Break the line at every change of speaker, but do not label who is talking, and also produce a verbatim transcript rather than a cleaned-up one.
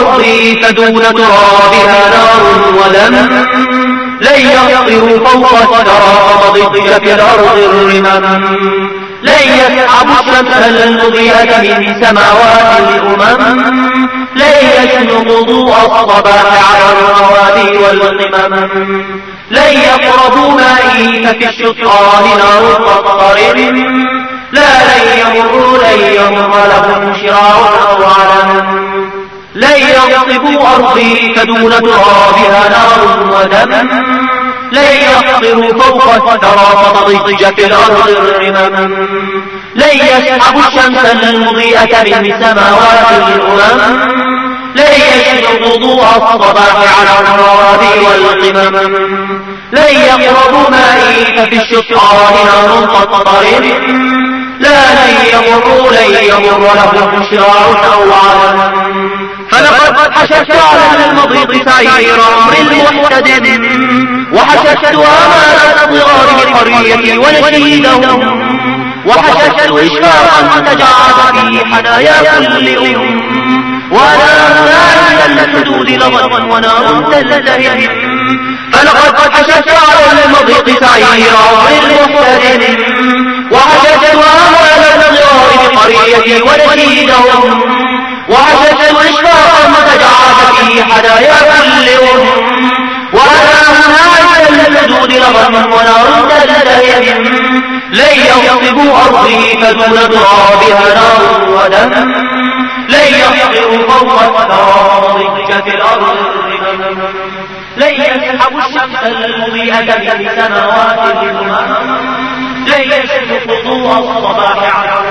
أرضي فدون ترابها نار ولم لن يخطروا فوق الثرى فضج في الأرض الرمم لن يسحبوا الشمس المضيئة من سماوات الأمم لن يشنقوا ضوء الصباح على الروادي والقمم لن يقربوا مائي ففي الشطآن نار قطر لا لن يمروا لن يمر لهم شراع أو علم لن يغصبوا أرضي فدون ترابها نار ودم لن يخطروا فوق الثرى فضج في الأرض الرمم لن يسحبوا الشمس المضيئة من سماوات الأمم لن يشنقوا ضوء الصباح على الروادي والقمم لن يقربوا مائي ففي الشطآن نار قطر لا لن يمروا لن يمر لهم شراع أو علم فلقد حششت على المضيق سعير أمر المحتدم وحششت آمال الصغار قريتي ونشيدهم وحششت إشفاقا تجعل في حنايا كل أم وأنا عند الحدود لظى ونار تلتهم فلقد حششت على المضيق سعير أمر المحتدم وحششت آمال الصغار قريتي ونشيدهم وحششت إشفاقا تجعل في حنايا كل أم وأنا عند الحدود لظى ونار تلتهم لن يغصبوا أرضي فدون ترابها نار ودم لن يخطروا فوق الثرى فضج في الأرض الرمم لن يسحبوا الشمس المضيئة من سماوات الأمم لن يشنقوا ضوء الصباح على